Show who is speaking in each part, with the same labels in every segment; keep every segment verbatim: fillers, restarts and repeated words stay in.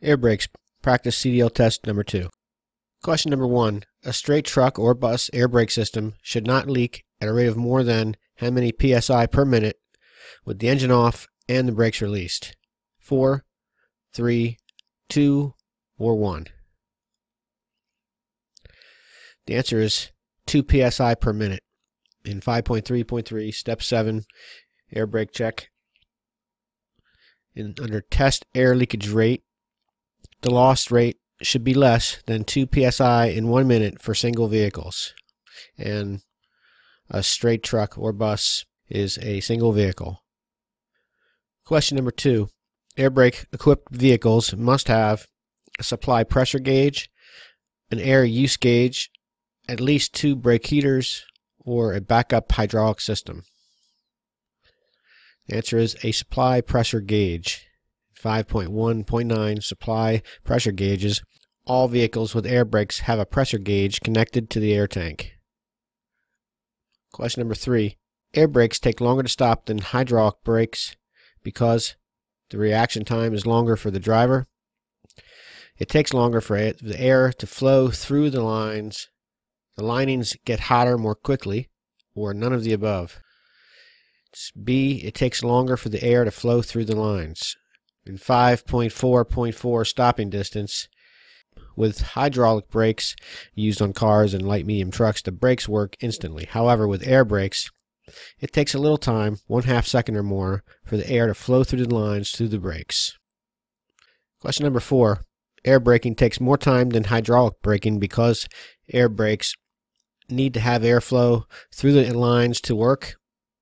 Speaker 1: Air brakes, practice C D L test number two. Question number one. A straight truck or bus air brake system should not leak at a rate of more than how many P S I per minute with the engine off and the brakes released? four, three, two, or one? The answer is two P S I per minute. In five point three point three, step seven, air brake check. In, under test air leakage rate, the loss rate should be less than two P S I in one minute for single vehicles. And a straight truck or bus is a single vehicle. Question number two. Air brake equipped vehicles must have a supply pressure gauge, an air use gauge, at least two brake heaters, or a backup hydraulic system. The answer is a supply pressure gauge. five point one point nine supply pressure gauges. All vehicles with air brakes have a pressure gauge connected to the air tank. Question number three. Air brakes take longer to stop than hydraulic brakes because the reaction time is longer for the driver. It takes longer for the air to flow through the lines. The linings get hotter more quickly, or none of the above. B. It takes longer for the air to flow through the lines. In five point four point four stopping distance, with hydraulic brakes used on cars and light medium trucks, the brakes work instantly. However, with air brakes, it takes a little time, one half second or more, for the air to flow through the lines through the brakes. Question number four. Air braking takes more time than hydraulic braking because air brakes need to have airflow through the lines to work,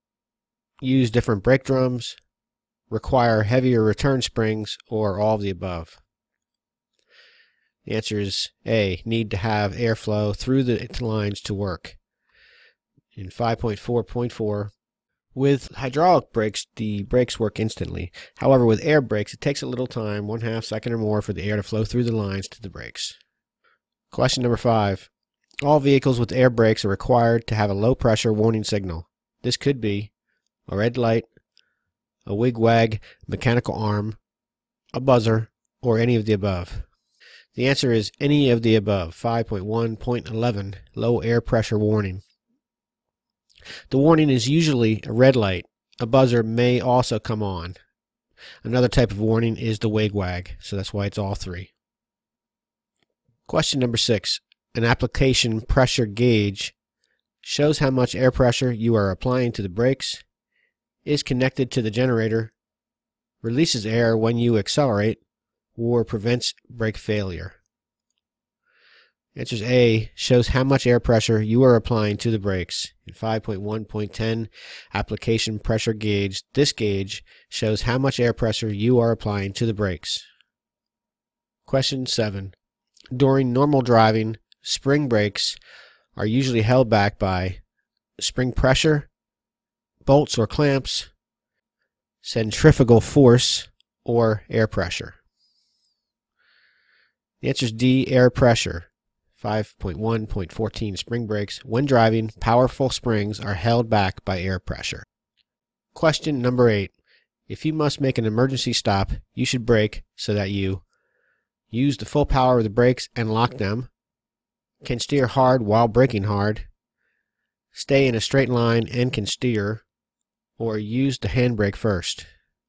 Speaker 1: use different brake drums, require heavier return springs, or all of the above. The answer is A. Need to have airflow through the lines to work. In five point four point four, with hydraulic brakes, the brakes work instantly. However, with air brakes, it takes a little time, one half second or more, for the air to flow through the lines to the brakes. Question number five. All vehicles with air brakes are required to have a low pressure warning signal. This could be a red light, a wig-wag mechanical arm, a buzzer, or any of the above. The answer is any of the above. five point one point eleven, low air pressure warning. The warning is usually a red light. A buzzer may also come on. Another type of warning is the wig-wag, so that's why it's all three. Question number six. An application pressure gauge shows how much air pressure you are applying to the brakes, is connected to the generator, releases air when you accelerate, or prevents brake failure. Answer A. Shows how much air pressure you are applying to the brakes. In five point one point ten, application pressure gauge, this gauge shows how much air pressure you are applying to the brakes. Question seven. During normal driving, spring brakes are usually held back by spring pressure, bolts or clamps, centrifugal force, or air pressure. The answer is D, air pressure. five point one point fourteen spring brakes. When driving, powerful springs are held back by air pressure. Question number eight. If you must make an emergency stop, you should brake so that you use the full power of the brakes and lock them, can steer hard while braking hard, stay in a straight line and can steer, or use the handbrake first.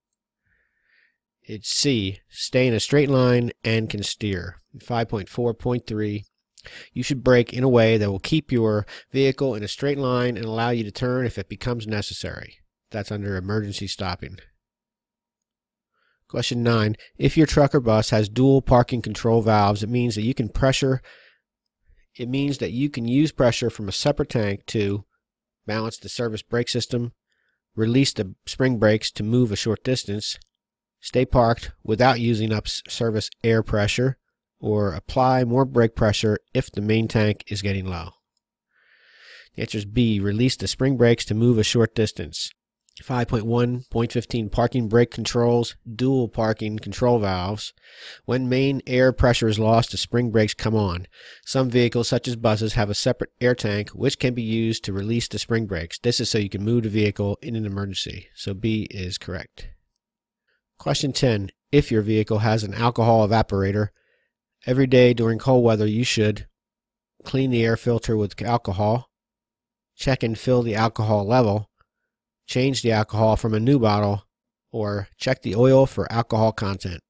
Speaker 1: It's C, stay in a straight line and can steer. five point four point three, you should brake in a way that will keep your vehicle in a straight line and allow you to turn if it becomes necessary. That's under emergency stopping. Question nine. If your truck or bus has dual parking control valves, it means that you can pressure It means that you can use pressure from a separate tank to balance the service brake system, release the spring brakes to move a short distance, stay parked without using up service air pressure, or apply more brake pressure if the main tank is getting low. The answer is B, release the spring brakes to move a short distance. five point one point fifteen parking brake controls, dual parking control valves. When main air pressure is lost, the spring brakes come on. Some vehicles, such as buses, have a separate air tank which can be used to release the spring brakes. This is so you can move the vehicle in an emergency. So B is correct. Question ten. if your vehicle has an alcohol evaporator. Every day during cold weather you should clean the air filter with alcohol, check and fill the alcohol level, change the alcohol from a new bottle, or check the oil for alcohol content.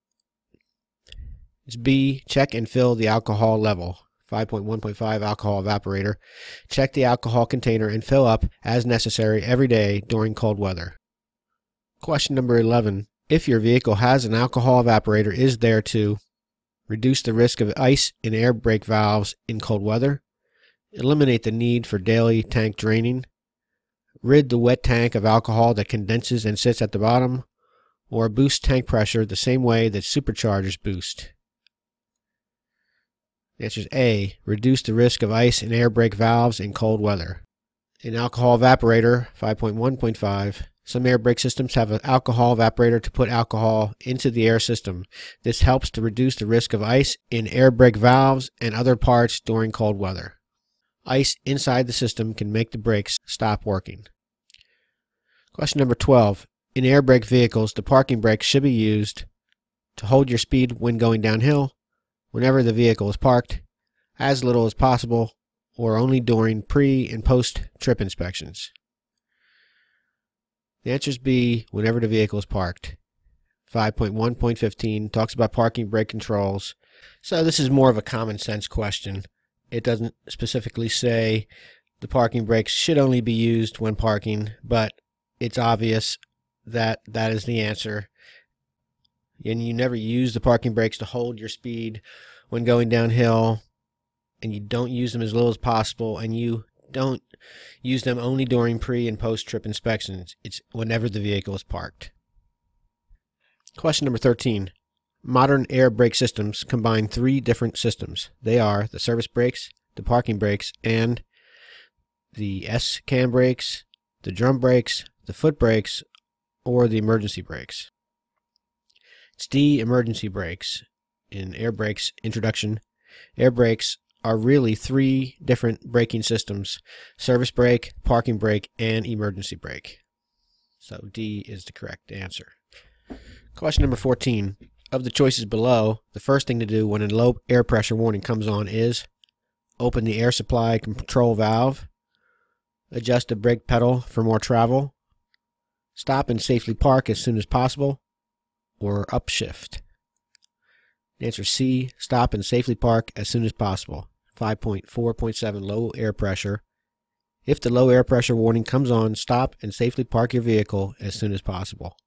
Speaker 1: It's B, check and fill the alcohol level. five point one point five alcohol evaporator. Check the alcohol container and fill up as necessary every day during cold weather. Question number eleven. If your vehicle has an alcohol evaporator, is there to reduce the risk of ice in air brake valves in cold weather, eliminate the need for daily tank draining, rid the wet tank of alcohol that condenses and sits at the bottom, or boost tank pressure the same way that superchargers boost? The answer is A, reduce the risk of ice in air brake valves in cold weather. An alcohol evaporator, five point one point five. Some air brake systems have an alcohol evaporator to put alcohol into the air system. This helps to reduce the risk of ice in air brake valves and other parts during cold weather. Ice inside the system can make the brakes stop working. Question number twelve. In air brake vehicles, the parking brake should be used to hold your speed when going downhill, whenever the vehicle is parked, as little as possible, or only during pre- and post-trip inspections. The answer is B, whenever the vehicle is parked. five point one point fifteen talks about parking brake controls. So this is more of a common sense question. It doesn't specifically say the parking brakes should only be used when parking, but it's obvious that that is the answer. And you never use the parking brakes to hold your speed when going downhill, and you don't use them as little as possible, and you don't use them only during pre- and post-trip inspections. It's whenever the vehicle is parked. Question number thirteen. Modern air brake systems combine three different systems. They are the service brakes, the parking brakes, and the S-cam brakes, the drum brakes, the foot brakes, or the emergency brakes. It's D, emergency brakes. In air brakes introduction, air brakes are really three different braking systems: service brake, parking brake, and emergency brake. So D is the correct answer. Question number fourteen. Of the choices below, the first thing to do when a low air pressure warning comes on is open the air supply control valve, adjust the brake pedal for more travel, stop and safely park as soon as possible, or upshift. The answer is C, stop and safely park as soon as possible. five point four point seven low air pressure. If the low air pressure warning comes on, stop and safely park your vehicle as soon as possible.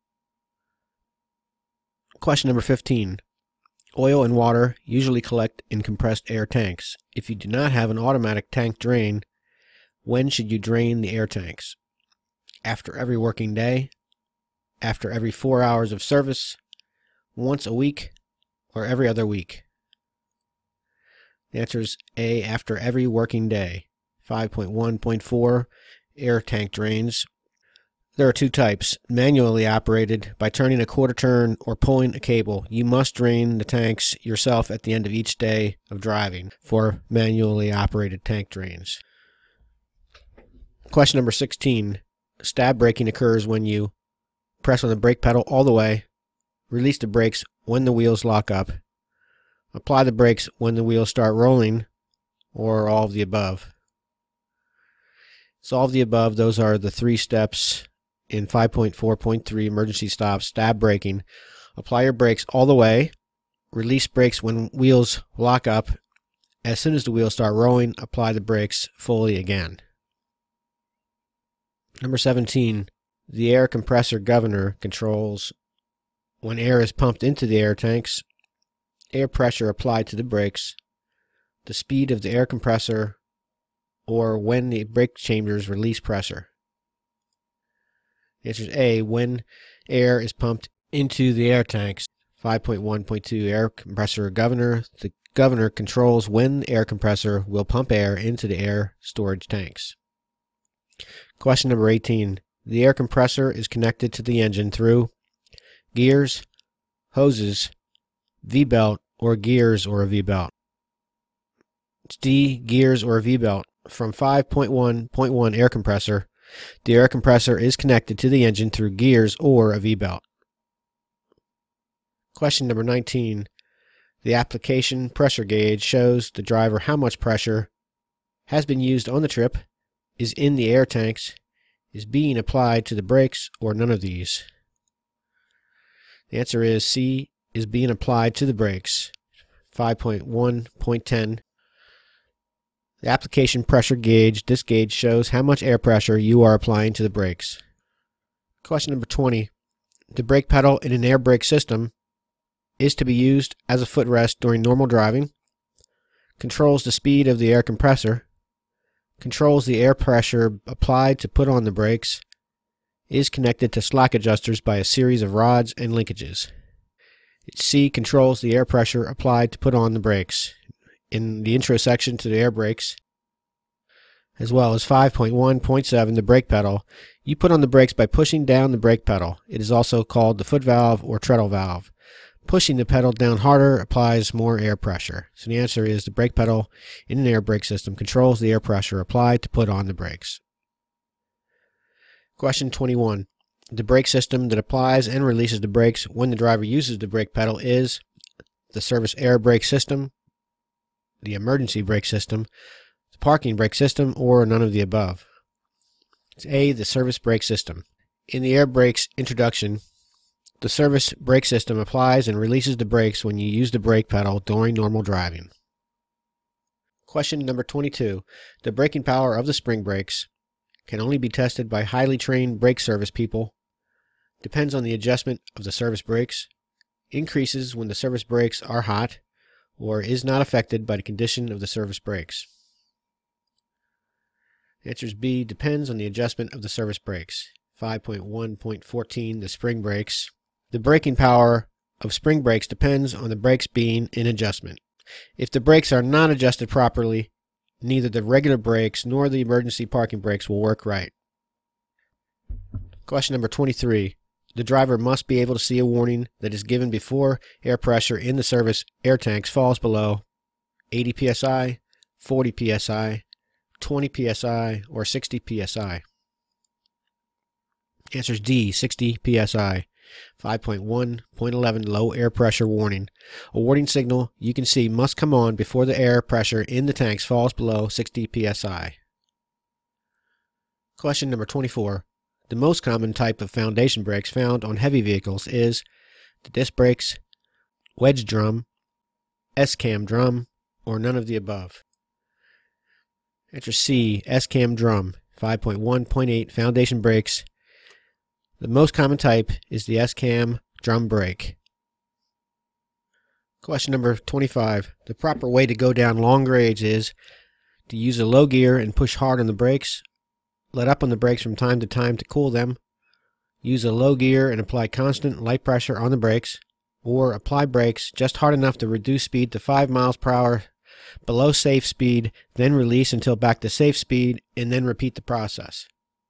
Speaker 1: Question number fifteen. Oil and water usually collect in compressed air tanks. If you do not have an automatic tank drain, when should you drain the air tanks? After every working day? After every four hours of service? Once a week? Or every other week? The answer is A, after every working day. five point one point four air tank drains. There are two types: manually operated by turning a quarter turn or pulling a cable. You must drain the tanks yourself at the end of each day of driving for manually operated tank drains. Question number sixteen. Stab braking occurs when you press on the brake pedal all the way, release the brakes when the wheels lock up, apply the brakes when the wheels start rolling, or all of the above. It's all of the above. Those are the three steps in five point four point three emergency stop stab braking. Apply your brakes all the way, release brakes when wheels lock up. As soon as the wheels start rolling, apply the brakes fully again. Number seventeen. The air compressor governor controls when air is pumped into the air tanks, air pressure applied to the brakes, the speed of the air compressor, or when the brake chambers release pressure. The answer is A, when air is pumped into the air tanks. five point one point two air compressor governor. The governor controls when the air compressor will pump air into the air storage tanks. Question number eighteen. The air compressor is connected to the engine through gears, hoses, V-belt, or gears or a V-belt. It's D, gears or a V-belt. From five point one point one air compressor, the air compressor is connected to the engine through gears or a V-belt. Question number nineteen. The application pressure gauge shows the driver how much pressure has been used on the trip, is in the air tanks, is being applied to the brakes, or none of these. The answer is C, is being applied to the brakes. five point one point ten. The application pressure gauge, this gauge shows how much air pressure you are applying to the brakes. Question number twenty. The brake pedal in an air brake system is to be used as a footrest during normal driving, controls the speed of the air compressor, controls the air pressure applied to put on the brakes, is connected to slack adjusters by a series of rods and linkages. C, controls the air pressure applied to put on the brakes. In the intro section to the air brakes, as well as five point one point seven, the brake pedal, you put on the brakes by pushing down the brake pedal. It is also called the foot valve or treadle valve. Pushing the pedal down harder applies more air pressure. So the answer is the brake pedal in an air brake system controls the air pressure applied to put on the brakes. Question twenty-one. The brake system that applies and releases the brakes when the driver uses the brake pedal is the service air brake system, the emergency brake system, the parking brake system, or none of the above. It's A, the service brake system. In the air brakes introduction, the service brake system applies and releases the brakes when you use the brake pedal during normal driving. Question number twenty-two. The braking power of the spring brakes can only be tested by highly trained brake service people, depends on the adjustment of the service brakes, increases when the service brakes are hot, or is not affected by the condition of the service brakes. The answer is B, depends on the adjustment of the service brakes. five point one point fourteen, the spring brakes. The braking power of spring brakes depends on the brakes being in adjustment. If the brakes are not adjusted properly, neither the regular brakes nor the emergency parking brakes will work right. Question number twenty-three. The driver must be able to see a warning that is given before air pressure in the service air tanks falls below eighty P S I, forty P S I, twenty P S I, or sixty P S I. Answer is D, sixty P S I. five point one point eleven, low air pressure warning. A warning signal you can see must come on before the air pressure in the tanks falls below sixty P S I. Question number twenty-four. The most common type of foundation brakes found on heavy vehicles is the disc brakes, wedge drum, S-cam drum, or none of the above. Answer C, S-cam drum. five point one point eight, foundation brakes. The most common type is the S-cam drum brake. Question number twenty-five. The proper way to go down long grades is to use a low gear and push hard on the brakes, let up on the brakes from time to time to cool them, use a low gear and apply constant light pressure on the brakes, or apply brakes just hard enough to reduce speed to five miles per hour below safe speed, then release until back to safe speed, and then repeat the process.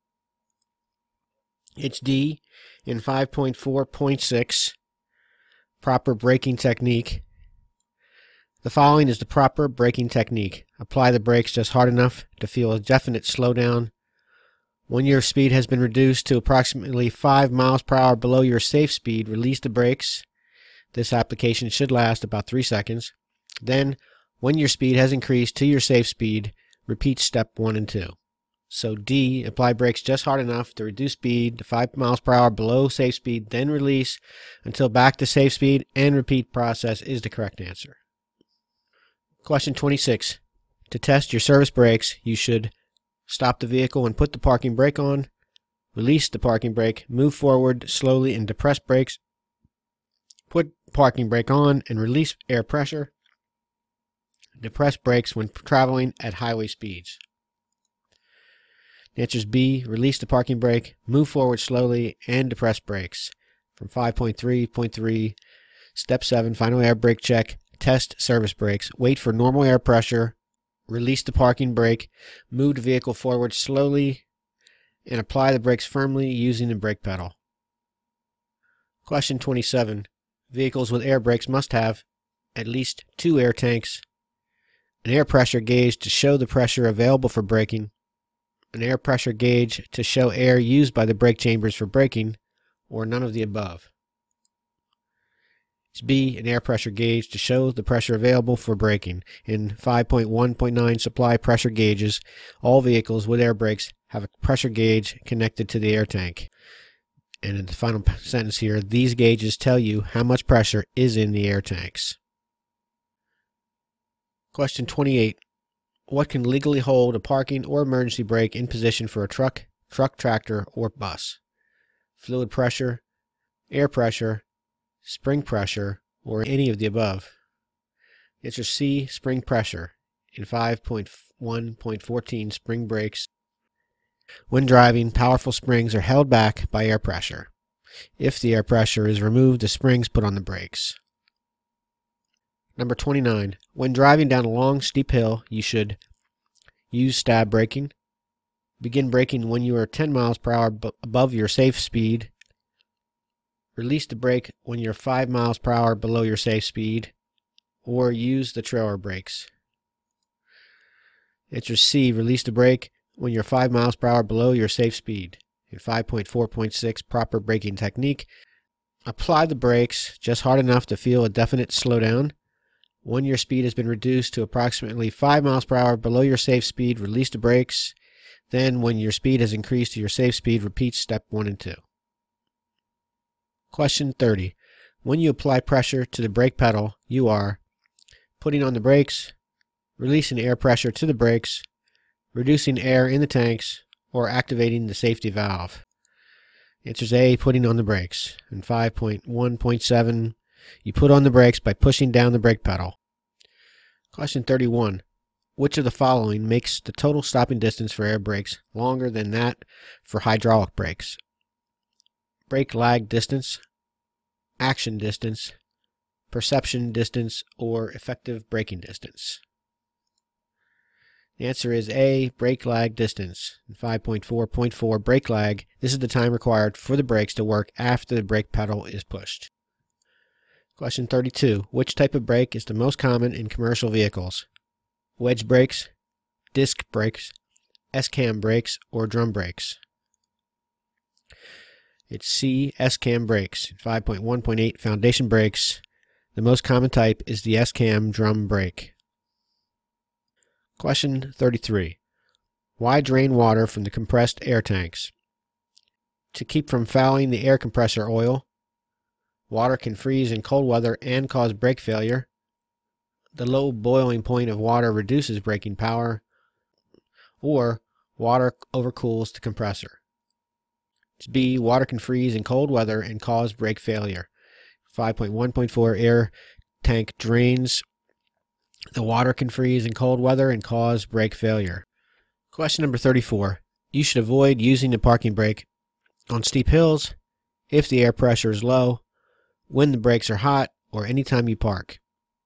Speaker 1: It's D in five point four point six, proper braking technique. The following is the proper braking technique. Apply the brakes just hard enough to feel a definite slowdown. When your speed has been reduced to approximately five miles per hour below your safe speed, release the brakes. This application should last about three seconds. Then, when your speed has increased to your safe speed, repeat step one and two. So D, apply brakes just hard enough to reduce speed to five miles per hour below safe speed, then release until back to safe speed and repeat process is the correct answer. Question twenty-six. To test your service brakes, you should stop the vehicle and put the parking brake on, release the parking brake, move forward slowly and depress brakes, put parking brake on and release air pressure, depress brakes when traveling at highway speeds. The answer is B, release the parking brake, move forward slowly, and depress brakes. From five point three point three, Step seven, final air brake check, test service brakes, wait for normal air pressure, release the parking brake, move the vehicle forward slowly, and apply the brakes firmly using the brake pedal. Question twenty-seven. Vehicles with air brakes must have at least two air tanks, an air pressure gauge to show the pressure available for braking, an air pressure gauge to show air used by the brake chambers for braking, or none of the above. It's B, an air pressure gauge to show the pressure available for braking. In five point one point nine supply pressure gauges, all vehicles with air brakes have a pressure gauge connected to the air tank. And in the final sentence here, these gauges tell you how much pressure is in the air tanks. Question twenty-eight. What can legally hold a parking or emergency brake in position for a truck, truck tractor, or bus? Fluid pressure, air pressure, spring pressure, or any of the above? Answer C, spring pressure. In five point one point fourteen spring brakes, when driving, powerful springs are held back by air pressure. If the air pressure is removed, the springs put on the brakes. Number twenty-nine. When driving down a long, steep hill, you should use stab braking. Begin braking when you are ten miles per hour above your safe speed. Release the brake when you're five miles per hour below your safe speed. Or use the trailer brakes. Answer C. Release the brake when you're five miles per hour below your safe speed. In five point four point six proper braking technique, apply the brakes just hard enough to feel a definite slowdown. When your speed has been reduced to approximately five miles per hour below your safe speed, release the brakes. Then, when your speed has increased to your safe speed, repeat step one and two. Question thirty. When you apply pressure to the brake pedal, you are putting on the brakes, releasing air pressure to the brakes, reducing air in the tanks, or activating the safety valve. Answer A, putting on the brakes. In five point one point seven, you put on the brakes by pushing down the brake pedal. Question thirty-one. Which of the following makes the total stopping distance for air brakes longer than that for hydraulic brakes? Brake lag distance, action distance, perception distance, or effective braking distance? The answer is A, brake lag distance. In five point four point four, brake lag, this is the time required for the brakes to work after the brake pedal is pushed. Question thirty-two. Which type of brake is the most common in commercial vehicles? Wedge brakes, disc brakes, S-cam brakes, or drum brakes? It's C, S-cam brakes. In five point one point eight, foundation brakes, the most common type is the S-cam drum brake. Question thirty-three. Why drain water from the compressed air tanks? To keep from fouling the air compressor oil. Water can freeze in cold weather and cause brake failure. The low boiling point of water reduces braking power. Or water overcools the compressor. It's B, water can freeze in cold weather and cause brake failure. five point one point four, air tank drains. The water can freeze in cold weather and cause brake failure. Question number thirty-four. You should avoid using the parking brake on steep hills, if the air pressure is low, when the brakes are hot, or anytime you park.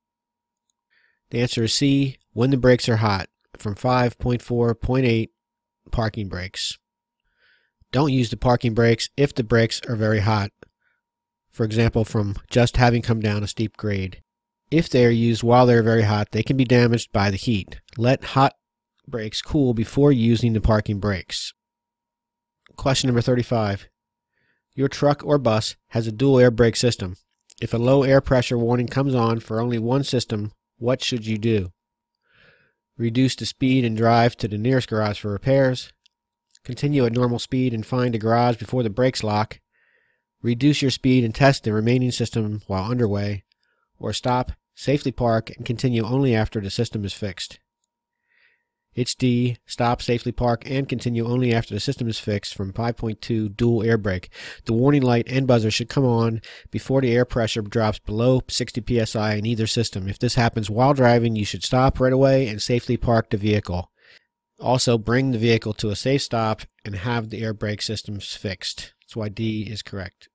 Speaker 1: The answer is C, when the brakes are hot, from five point four point eight parking brakes. Don't use the parking brakes if the brakes are very hot, for example from just having come down a steep grade. If they are used while they are very hot, they can be damaged by the heat. Let hot brakes cool before using the parking brakes. Question number thirty-five. Your truck or bus has a dual air brake system. If a low air pressure warning comes on for only one system, what should you do? Reduce the speed and drive to the nearest garage for repairs. Continue at normal speed and find a garage before the brakes lock. Reduce your speed and test the remaining system while underway. Or stop, safely park, and continue only after the system is fixed. It's D, stop, safely park, and continue only after the system is fixed from five point two dual air brake. The warning light and buzzer should come on before the air pressure drops below sixty P S I in either system. If this happens while driving, you should stop right away and safely park the vehicle. Also, bring the vehicle to a safe stop and have the air brake systems fixed. That's why D is correct.